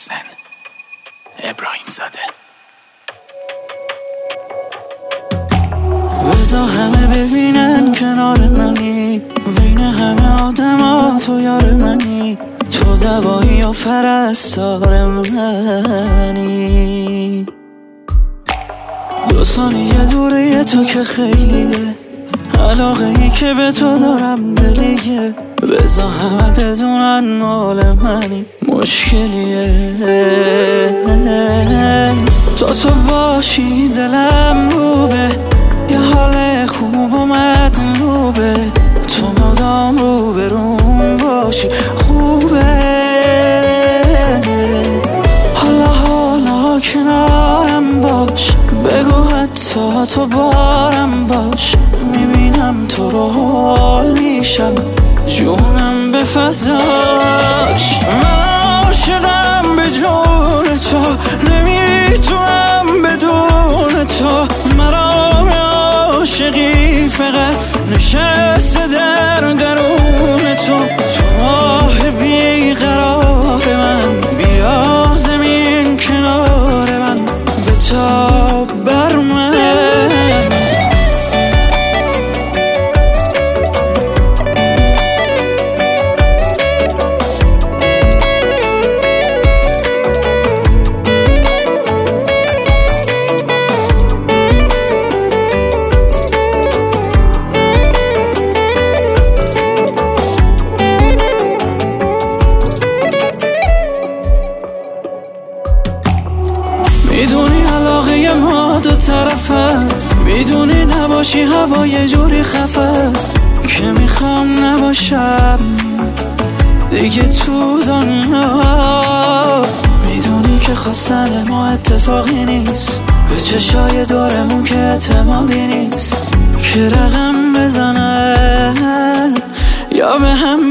محسن ابراهیم زاده. بذار همه ببینن کنار منی، بین همه آدم ها تو یار منی، تو دوایی و پرستار منی. 2 ثانیه دوره تو که خیلیه، علاقه ای که به تو دارم دلیه. بذار همه بدونن مال منی، مشکلیه. تو باشی دلم روبه، یه حال خوب و مطلوبه، تو مدام روبروم باشی خوبه. حالا کنارم باش، بگو حتی تو بارم باش، میبینم تو رو حال میشم، جونم به فضاش. من عاشقم به جون تو، نمیتونم بدون تو. مرام عاشقی فقط نشسته در درون تو. تو ماه بیقرار من، بیا زمین کنار من، بتاب بر من. میدونی علاقه ما 2 طرف است، میدونی نباشی هوا یه جوری خفه است که میخوام نباشم دیگه تو دنیا. میدونی که خواستن ما اتفاقی نیست، به چشای دورمون که اعتمادی نیست، که رقم بزنن یا به هم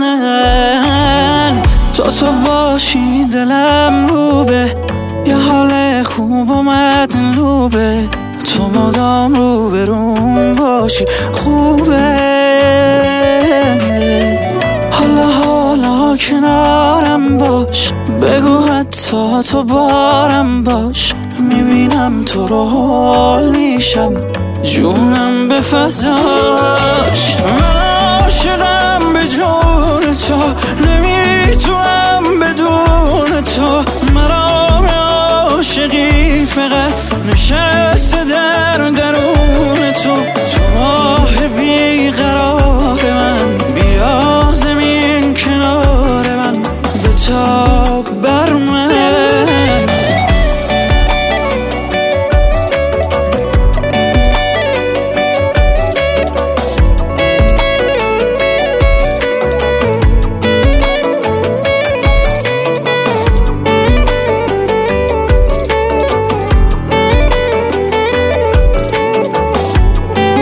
بزنن. تو باشی دلم روبه، یه حال خوب و مطلوبه، تو مدام روبروم باشی خوبه. حالا کنارم باش، بگو حتی تو بارم باش، میبینم تو رو حال میشم، جونم به فضاش. من عاشقم به جون تو، نمیتونم بدون تو. مرام عاشقی فقط نشسته در درون تو. تو ماه بیقرار من، بیا زمین کنار من، بتاب بر من.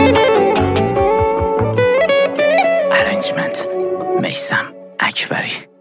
میثم اکبری.